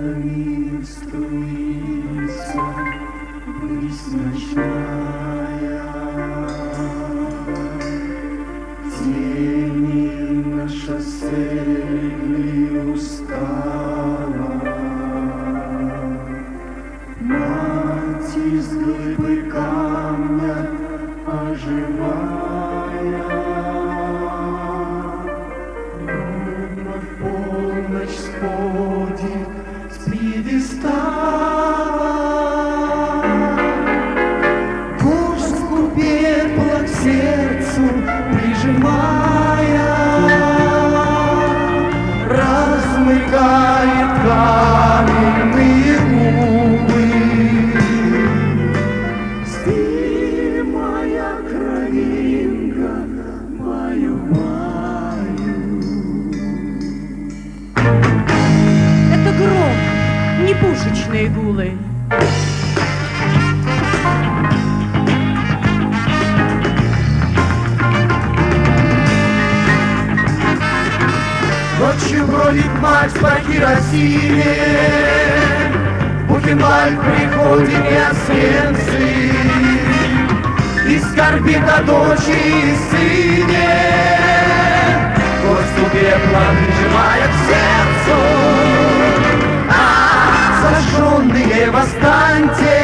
Ветрами струится высь ночная, тени на шоссе легли устало. Мать из глыбы камня оживая, ровно в полночь сходит с пьедестала. Горстку пепла к сердцу прижимая, размыкает каменные губы. Спи, моя кровинка, маю-маю. Это гром, не пушечные гулы. Ночью бродит мать по Хиросиме, Бухенвальд приходит и Освенцим, и скорбит о дочери и сыне, горстку пепла прижимая к сердцу. Сожженные восстаньте,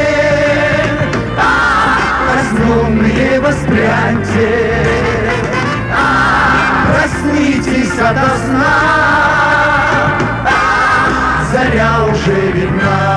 разненные воспряньте, проснитесь ото сна, заря уже видна.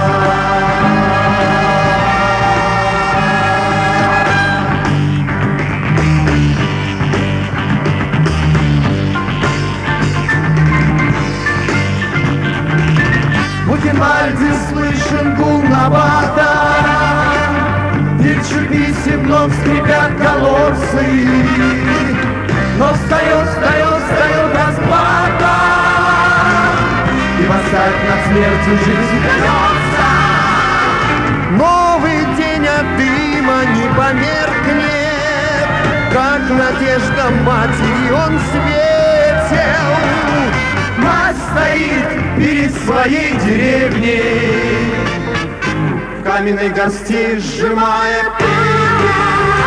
В Бухенвальде слышен гул набата, Вильчуписи вновь скрипят колодцы, но встает расплата, и восстать над смертью жизнь вернется. Новый день от дыма не померкнет, как надежда матери он светел. Мать стоит перед своей деревней, в каменной горсти сжимая пыль.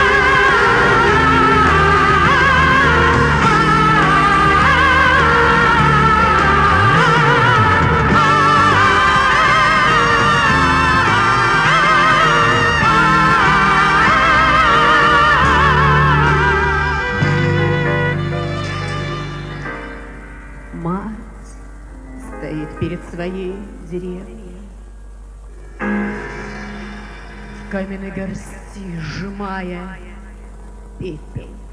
Мать стоит перед своей деревней, в каменной горсти сжимая пепел.